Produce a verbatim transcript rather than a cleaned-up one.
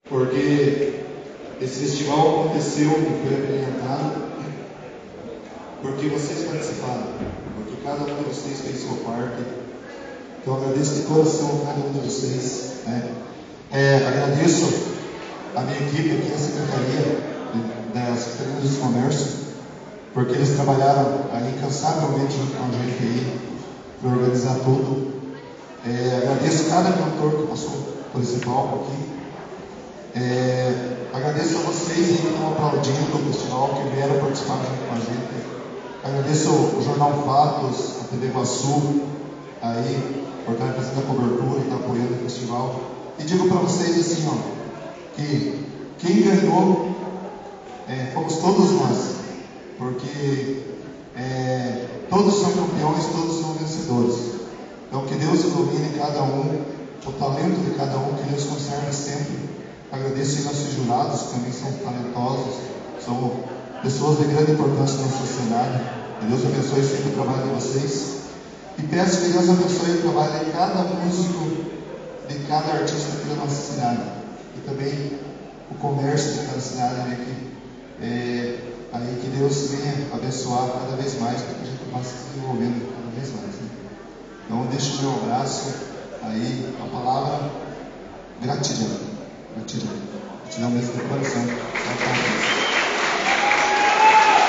porque esse festival aconteceu e foi apresentado porque vocês participaram, porque cada um de vocês fez sua parte. Então eu agradeço de coração a cada um de vocês, né? É, agradeço a minha equipe aqui, a Secretaria da Secretaria dos Comércios, porque eles trabalharam aí incansavelmente com a gente aí para organizar tudo. É, agradeço cada cantor que passou por esse palco aqui. É, agradeço a vocês que estão aplaudindo o festival, que vieram participar junto com a gente. Agradeço o Jornal Fatos, a T V Iguaçu, aí, por estar fazendo a cobertura e estar apoiando o festival. E digo para vocês assim, ó, que quem ganhou é, fomos todos nós, porque é, todos são campeões, todos são vencedores. Então que Deus ilumine cada um, o talento de cada um, que Deus conserve sempre. Agradeço aos nossos jurados, que também são talentosos, são pessoas de grande importância na sociedade. Que Deus abençoe sempre o trabalho de vocês. E peço que Deus abençoe o trabalho de cada músico, de cada artista aqui da nossa cidade. E também o comércio de cada cidade, né, que, é, aí que Deus venha abençoar cada vez mais, para que a gente possa se desenvolvendo cada vez mais. Né? Então deixo o meu abraço aí, a palavra gratidão. Gratidão. Gratidão mesmo do coração.